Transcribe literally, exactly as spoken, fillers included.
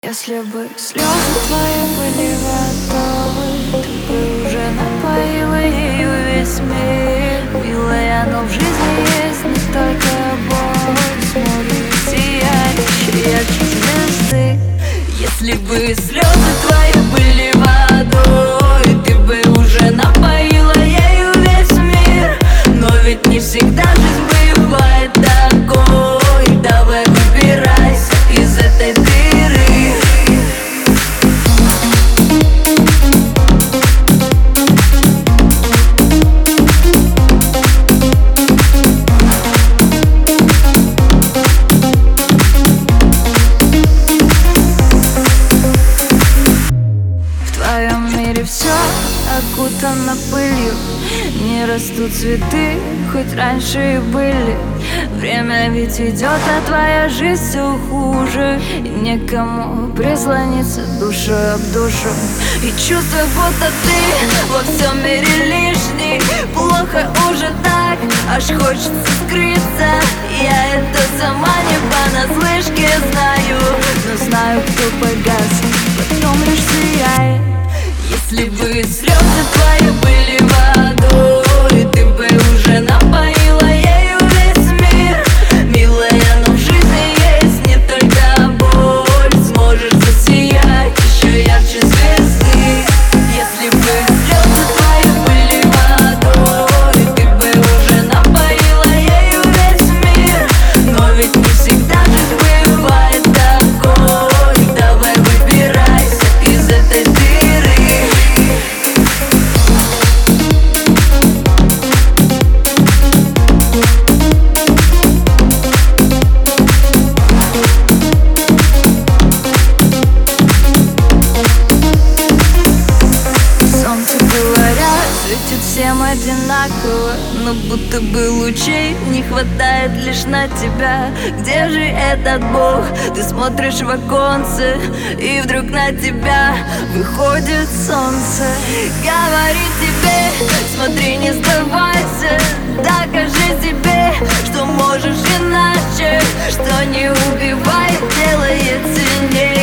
Если бы слезы твои были водой, ты бы уже напоила ею весь мир. Милая, но в жизни есть не только боль, сможет сиять еще ярче звезды. Если бы слезы твои были водой, ты бы уже напоила ею весь мир. Но ведь не всегда жизнь бывает такой. Давай выбирайся из этой дыры. Все окутано пылью, не растут цветы, хоть раньше и были. Время ведь идет, а твоя жизнь все хуже, и некому прислониться душой об душу. И чувствую, будто ты во всем мире лишний. Плохо уже так, аж хочется скрыться. Я это сама не понаслышке знаю, но знаю, кто погаснет, потом лишь сияет. Если бы слезы твои были водой, ты бы уже напоила ею весь мир. Милая, но в жизни есть не только боль, сможешь засиять еще ярче звезды. Если бы слезы твои были водой, ты бы уже напоила ею весь мир. Но ведь не всегда жизнь бывает такой. Давай выбирайся из этой дыры. Светит всем одинаково, но будто бы лучей не хватает лишь на тебя. Где же этот Бог? Ты смотришь в оконце, и вдруг на тебя выходит солнце. Говорит тебе, смотри, не сдавайся, докажи себе, что можешь иначе, что не убивает, делает сильнее.